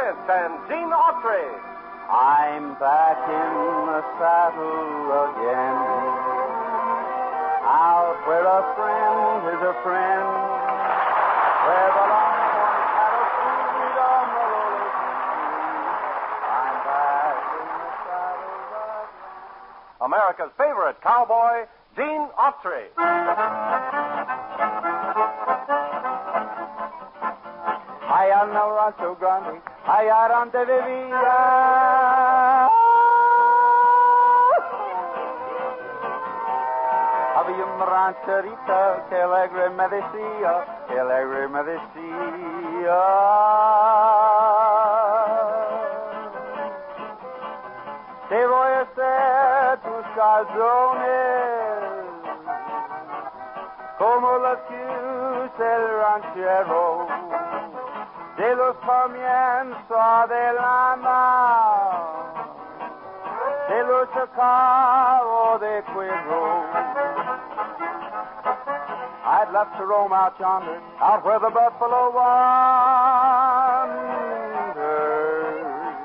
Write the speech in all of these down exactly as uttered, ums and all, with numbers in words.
Smith and Gene Autry. I'm back in the saddle again, out where a friend is a friend, where the longhorn cattle feed on the lowly country. I'm back in the saddle again. America's favorite cowboy, Gene Autry. Allá en el Rancho Grande, allá donde vivía. Había una rancherita que alegre me decía, que alegre me decía. Te voy a hacer tus calzones, como los que usa el ranchero, de los comienzos de lana, de los acabos de cuero. I'd love to roam out yonder, out where the buffalo wanders.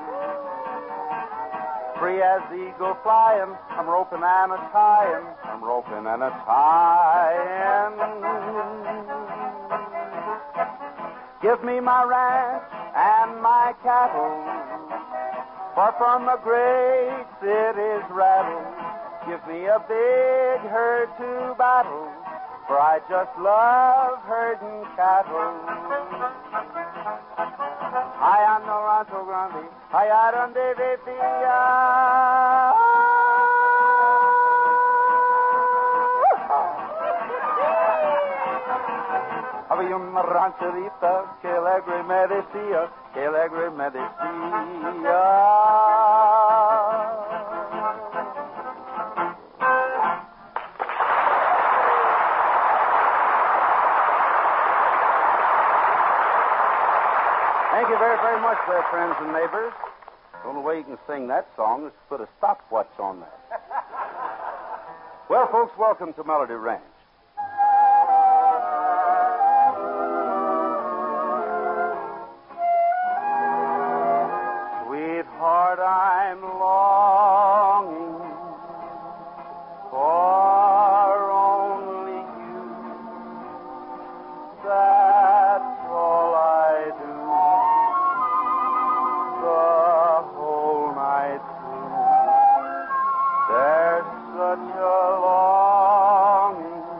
Free as the eagle flying, I'm roping and a tying, I'm roping and a tying. Give me my ranch and my cattle, far from the great city's rattle. Give me a big herd to battle, for I just love herding cattle. Allá en el Rancho Grande, allá donde vivía. Había una rancherita que alegre me decía, que alegre me decía. Thank you very, very much there, friends and neighbors. The only way you can sing that song is to put a stopwatch on there. Well, folks, welcome to Melody Ranch. Sweetheart, I'm longing for only you. That's all I do. The whole night through, there's such a longing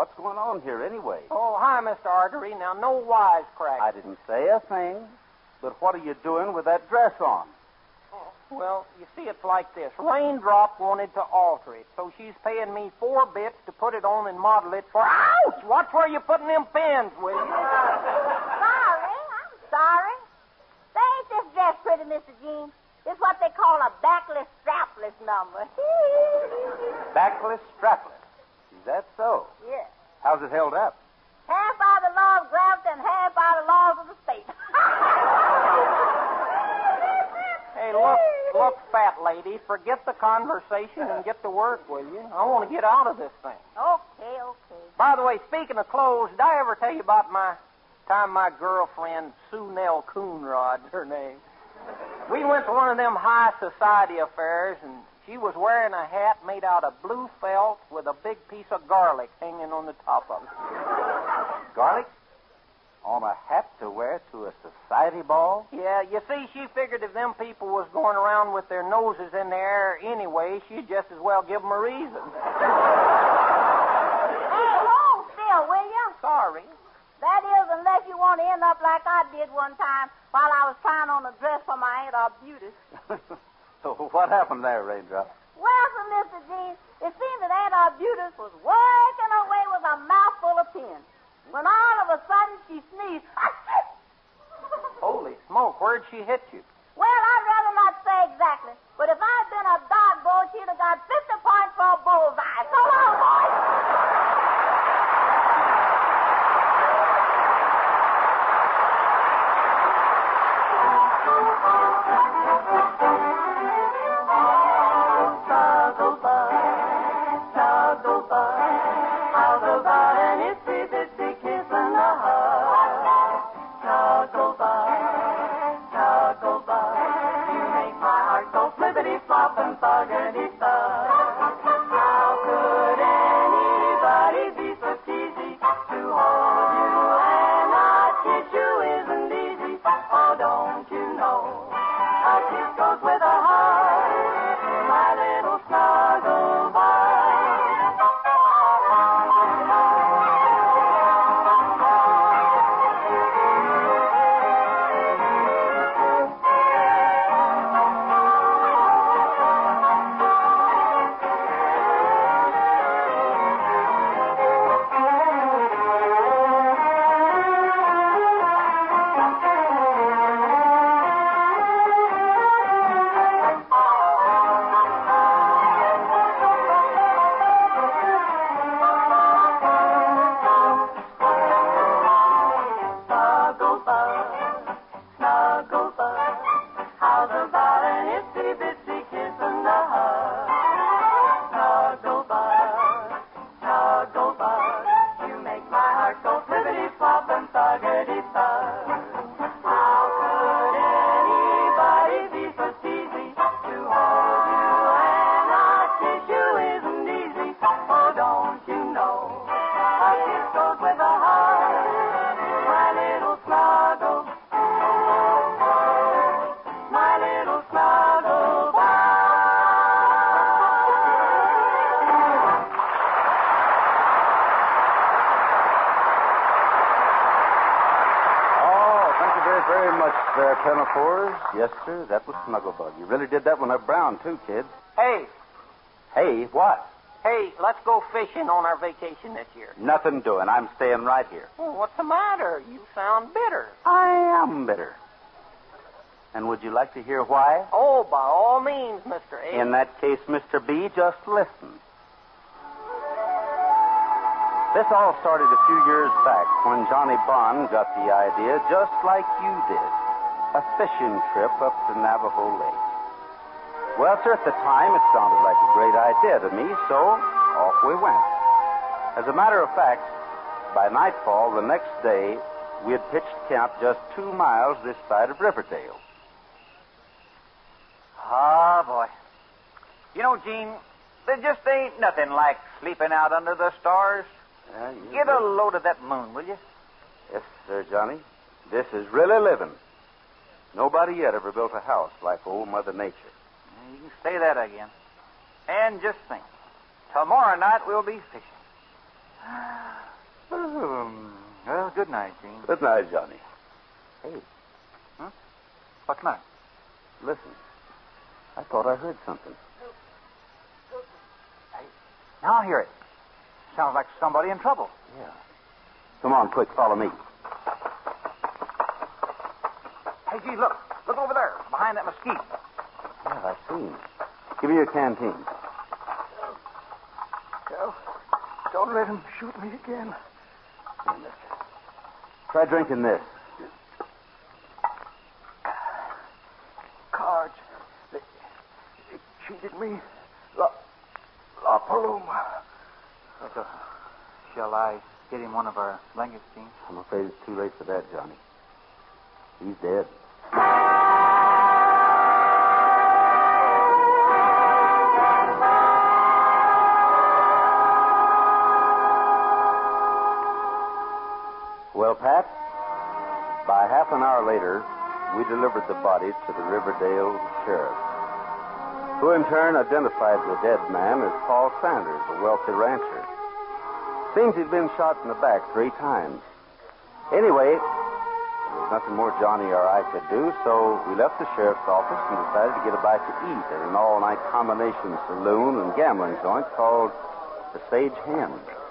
What's going on here anyway? Oh, hi, Mister Artery. Now, no wisecrack. I didn't say a thing. But what are you doing with that dress on? Well, you see, it's like this. Raindrop wanted to alter it, so she's paying me four bits to put it on and model it for... Ouch! Watch where you're putting them pins, will you? Sorry, I'm sorry. Say, ain't this dress pretty, Mister Jean? It's what they call a backless, strapless number. Backless, strapless. Is that so? Yeah. How's it held up? Half by the law of gravity and half by the laws of the state. Hey, look, look, fat lady, forget the conversation and get to work, will you? I want to get out of this thing. Okay, okay. By the way, speaking of clothes, did I ever tell you about my time my girlfriend, Sue Nell Coonrod's her name? We went to one of them high society affairs, and she was wearing a hat made out of blue felt with a big piece of garlic hanging on the top of it. Garlic? On a hat to wear to a society ball? Yeah, you see, she figured if them people was going around with their noses in the air anyway, she'd just as well give them a reason. Hey, hold still, will you? Sorry. That is, unless you want to end up like I did one time while I was trying on a dress for my Aunt Arbutus. So what happened there, Raindrop? Well, for Mister Jean, it seemed that Aunt Arbutus was working away with a mouthful of pins. When all of a sudden she sneezed. Holy smoke, where'd she hit you? Well, I'd rather not say exactly, but if I'd been a dodgeball, she'd have got fifty points for a bullseye. So long, boys. There, Pinafores. Yes, sir, that was Snugglebug. You really did that one up brown, too, kid. Hey, Hey, what? hey, let's go fishing on our vacation this year. Nothing doing. I'm staying right here. Oh, what's the matter? You sound bitter. I am bitter. And would you like to hear why? Oh, by all means, Mister A. In that case, Mister B, just listen. This all started a few years back when Johnny Bond got the idea, just like you did, a fishing trip up to Navajo Lake. Well, sir, at the time, it sounded like a great idea to me, so off we went. As a matter of fact, by nightfall the next day, we had pitched camp just two miles this side of Riverdale. Ah, boy. You know, Gene, there just ain't nothing like sleeping out under the stars. Yeah, you Get a load of that moon, will you? Yes, sir, Johnny. This is really living. Nobody yet ever built a house like old Mother Nature. You can say that again. And just think, tomorrow night we'll be fishing. night, Gene. Good night, Johnny. Hey. Huh? What's the matter? Listen. I thought I heard something. Hey, now I hear it. Sounds like somebody in trouble. Yeah. Come on, quick, follow me. Hey, Gene, look. Look over there, behind that mesquite. Yeah, I've seen. Give me your canteen. Well, don't let him shoot me again. Try drinking this. Cards. They, they cheated me. La, La Paloma. So, shall I get him one of our blankets, Gene? I'm afraid it's too late for that, Johnny. He's dead. Well, Pat, by half an hour later, we delivered the body to the Riverdale sheriff, who in turn identified the dead man as Paul Sanders, a wealthy rancher. Seems he'd been shot in the back three times. Anyway, there was nothing more Johnny or I could do, so we left the sheriff's office and decided to get a bite to eat at an all-night combination saloon and gambling joint called the Sage Hen.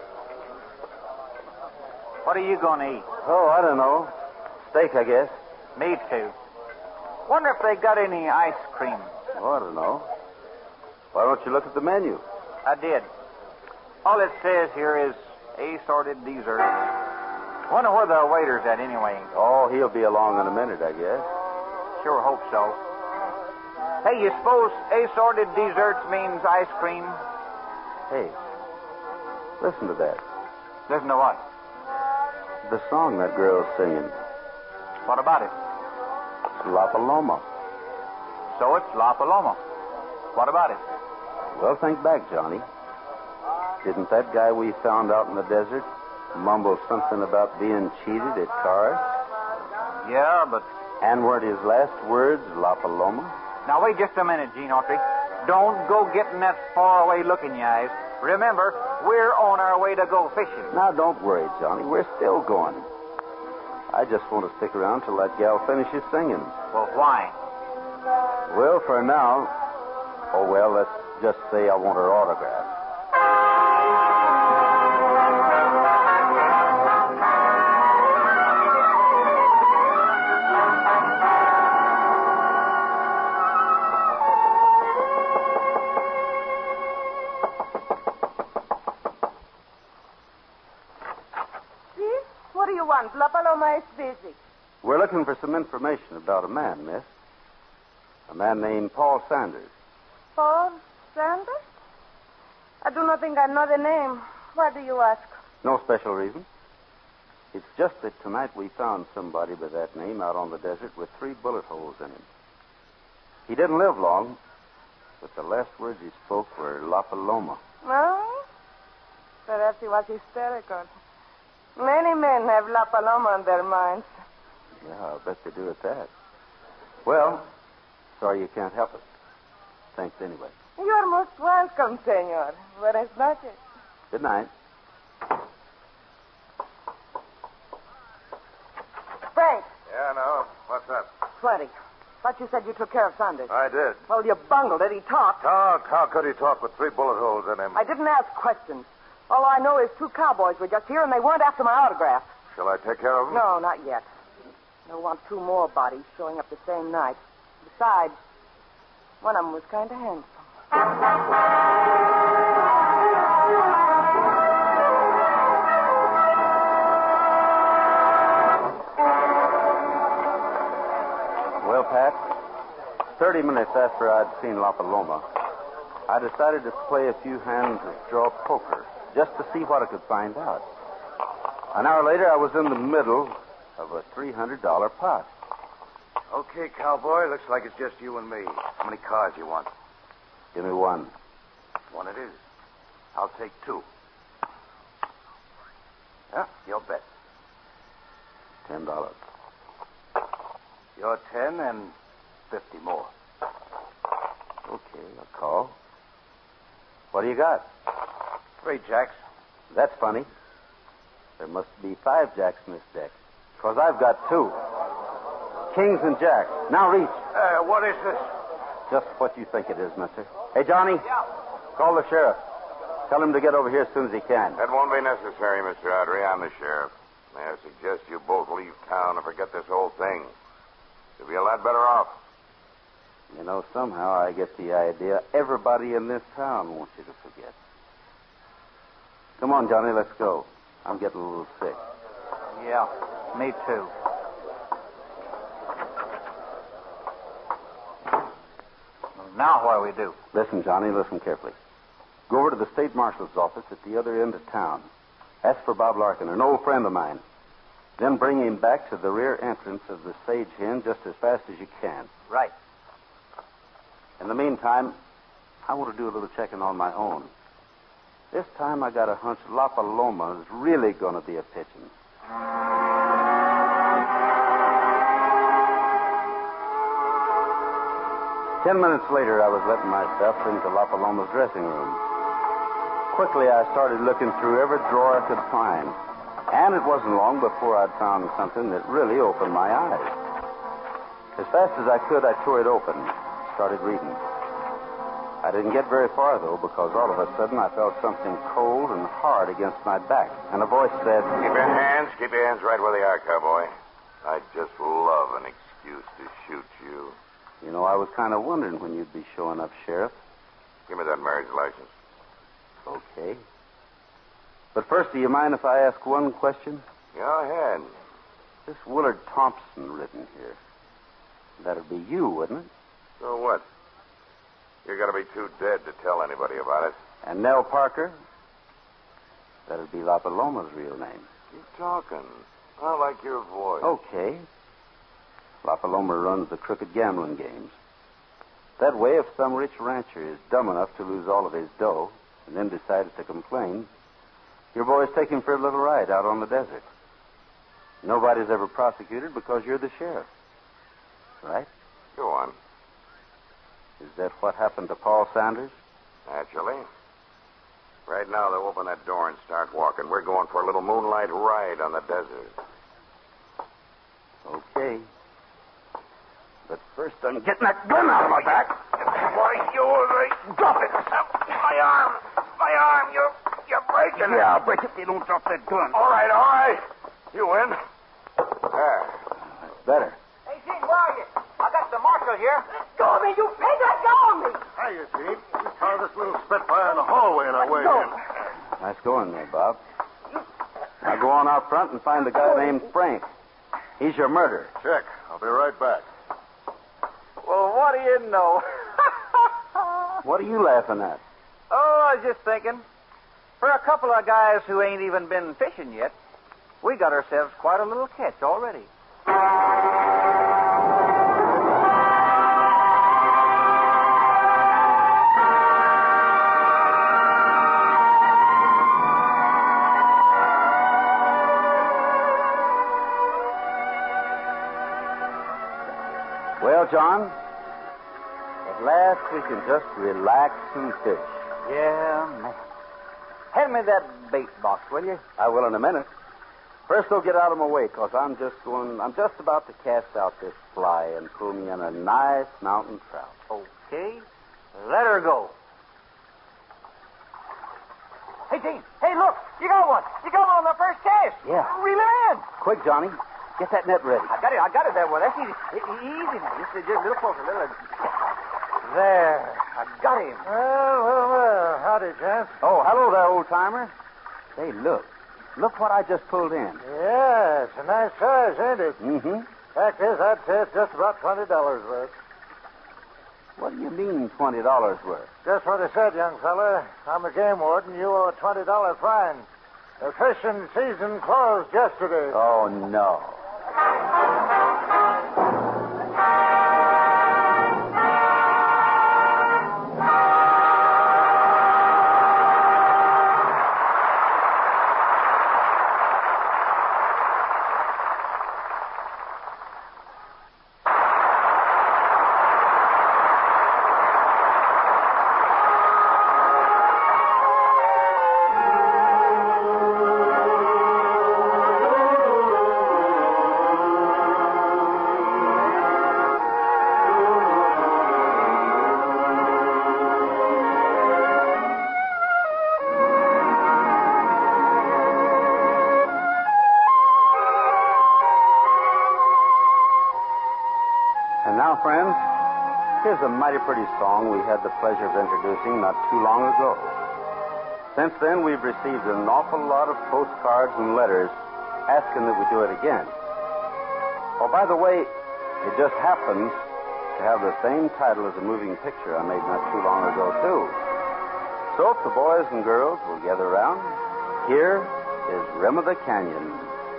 What are you going to eat? Oh, I don't know. Steak, I guess. Me too. Wonder if they got any ice cream. Oh, I don't know. Why don't you look at the menu? I did. All it says here is assorted desserts. Wonder where the waiter's at anyway. Oh, he'll be along in a minute, I guess. Sure hope so. Hey, you suppose assorted desserts means ice cream? Hey, listen to that. Listen to what? The song that girl's singing. What about it? It's La Paloma. So it's La Paloma. What about it? Well, think back, Johnny. Didn't that guy we found out in the desert mumble something about being cheated at cards? Yeah, but... And weren't his last words La Paloma? Now, wait just a minute, Gene Autry. Don't go getting that far-away look in your eyes. Remember, we're on our way to go fishing. Now, don't worry, Johnny. We're still going. I just want to stick around till that gal finishes singing. Well, why? Well, for now... Oh, well, let's just say I want her autograph. La Paloma is busy. We're looking for some information about a man, miss. A man named Paul Sanders. Paul Sanders? I do not think I know the name. Why do you ask? No special reason. It's just that tonight we found somebody by that name out on the desert with three bullet holes in him. He didn't live long, but the last words he spoke were La Paloma. Oh? Perhaps he was hysterical. Many men have La Paloma on their minds. Yeah, I'll bet they do at that. Well, sorry you can't help us. Thanks anyway. You're most welcome, senor. Buenas noches. Good night. Frank. Yeah, no. What's up? Twenty. Thought you said you took care of Sanders. I did. Well, you bungled it. He talked. Talk? How could he talk with three bullet holes in him? I didn't ask questions. All I know is two cowboys were just here, and they weren't after my autograph. Shall I take care of him? No, not yet. I want two more bodies showing up the same night. Besides, one of them was kind of handsome. Well, Pat, thirty minutes after I'd seen La Paloma, I decided to play a few hands of draw poker just to see what I could find out. An hour later, I was in the middle of a three hundred dollars pot. Okay, cowboy. Looks like it's just you and me. How many cards you want? Give me one. One it is. I'll take two. Yeah, your bet. Ten dollars. Your ten and fifty more. Okay, I'll call. What do you got? Three jacks. That's funny. There must be five jacks in this deck. Because I've got two. Kings and jacks. Now reach. Uh, what is this? Just what you think it is, mister. Hey, Johnny. Yeah. Call the sheriff. Tell him to get over here as soon as he can. That won't be necessary, Mister Audrey. I'm the sheriff. May I suggest you both leave town and forget this whole thing? You'll be a lot better off. You know, somehow I get the idea everybody in this town wants you to forget. Come on, Johnny, let's go. I'm getting a little sick. Yeah, me too. Now what do we do? Listen, Johnny, listen carefully. Go over to the state marshal's office at the other end of town. Ask for Bob Larkin, an old friend of mine. Then bring him back to the rear entrance of the Sage Inn just as fast as you can. Right. In the meantime, I want to do a little checking on my own. This time I got a hunch La Paloma is really going to be a pitching. Ten minutes later, I was letting myself into La Paloma's dressing room. Quickly, I started looking through every drawer I could find. And it wasn't long before I'd found something that really opened my eyes. As fast as I could, I tore it open, started reading. I didn't get very far, though, because all of a sudden I felt something cold and hard against my back. And a voice said, Keep your hands, keep your hands right where they are, cowboy. I'd just love an excuse to shoot you. You know, I was kind of wondering when you'd be showing up, Sheriff. Give me that marriage license. Okay. But first, do you mind if I ask one question? Go ahead. This Willard Thompson written here. That'd be you, wouldn't it? So what? You're going to be too dead to tell anybody about it. And Nell Parker? That'd be La Paloma's real name. Keep talking. I like your voice. Okay. La Paloma runs the crooked gambling games. That way, if some rich rancher is dumb enough to lose all of his dough and then decides to complain, your boys take him for a little ride out on the desert. Nobody's ever prosecuted because you're the sheriff. Right? Go on. Is that what happened to Paul Sanders? Naturally. Right now, they'll open that door and start walking. We're going for a little moonlight ride on the desert. Okay. But first, I'm getting that gun out of my back. Why, you right. Drop it. My arm. My arm. You're, you're breaking it. Yeah, I'll break it if you don't drop that gun. All right, all right. You win. There. That's better. Hey, Gene, where are you? I got the marshal here. Let go of me, you pig! Let go of me! Hiya, Gene. We saw this little spitfire in the hallway on our way in. Nice going there, Bob. Now go on out front and find a guy named Frank. He's your murderer. Check. I'll be right back. Well, what do you know? What are you laughing at? Oh, I was just thinking. For a couple of guys who ain't even been fishing yet, we got ourselves quite a little catch already. Well, John, at last we can just relax and fish. Yeah, man. Hand me that bait box, will you? I will in a minute. First, though, get out of my way, because I'm just going, I'm just about to cast out this fly and pull me in a nice mountain trout. Okay. Let her go. Hey, Gene. Hey, look. You got one. You got one on the first cast. Yeah. Reel her in. Quick, Johnny. Get that net ready. I got it. I got it that way. That's easy. E- e- Easy now. Just, just a little closer. A little. There. I got him. Well, well, well. Howdy, gents. Oh, hello there, old-timer. Say, look. Look what I just pulled in. Yeah, it's a nice size, ain't it? Mm-hmm. Fact is, I'd say it's just about twenty dollars worth. What do you mean twenty dollars worth? Just what I said, young fella. I'm a game warden. You owe a twenty dollar fine. The fishing season closed yesterday. Oh, no. here's a mighty pretty song we had the pleasure of introducing not too long ago. Since then, we've received an awful lot of postcards and letters asking that we do it again. Oh, by the way, it just happens to have the same title as a moving picture I made not too long ago, too. So if the boys and girls will gather around, here is Rim of the Canyon.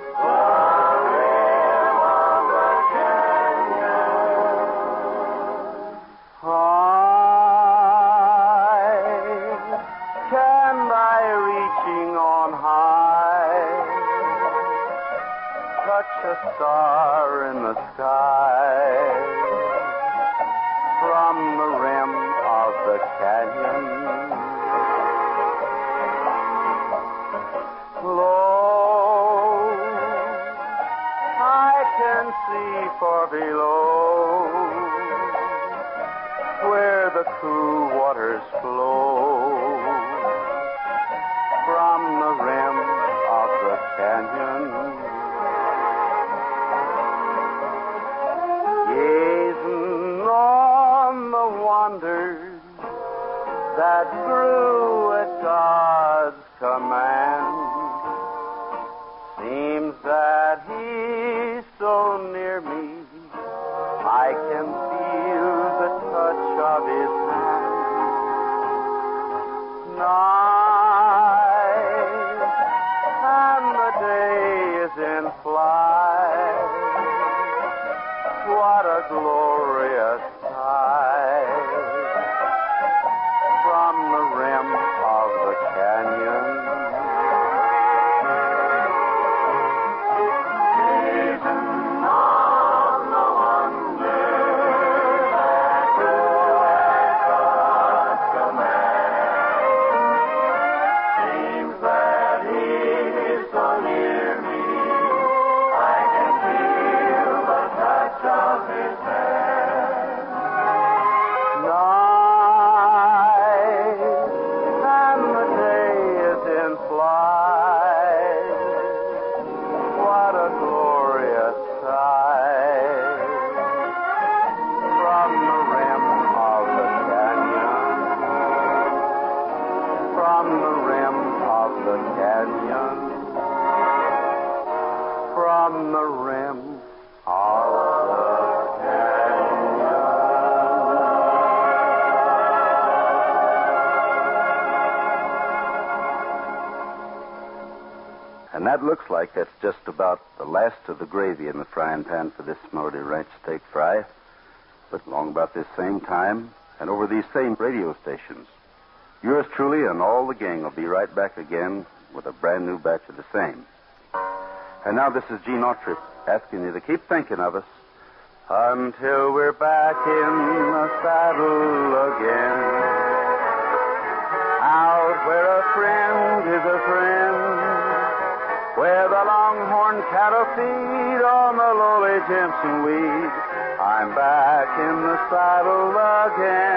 A star in the sky from the rim of the canyon. Low, I can see far below where the cool waters flow from the rim of the canyon. Gazing on the wonders that grew at God's command, seems that He's so near me, I can feel the touch of His hand. Night and the day is in flight. What a glorious sight from the rim of the canyon. Gazing on the wonder that grew at God's command, seems that He is so near me, I can feel the touch of His hand. Night and the day is in flight. What a glorious sight from the rim of the canyon. From the rim of the canyon. From the rim of And that looks like that's just about the last of the gravy in the frying pan for this Melody Ranch steak fry. But along about this same time and over these same radio stations, yours truly and all the gang will be right back again with a brand new batch of the same. And now this is Gene Autry asking you to keep thinking of us until we're back in the saddle again. Out where a friend is a friend, where the longhorn cattle feed on the lowly Jimson weed, I'm back in the saddle again.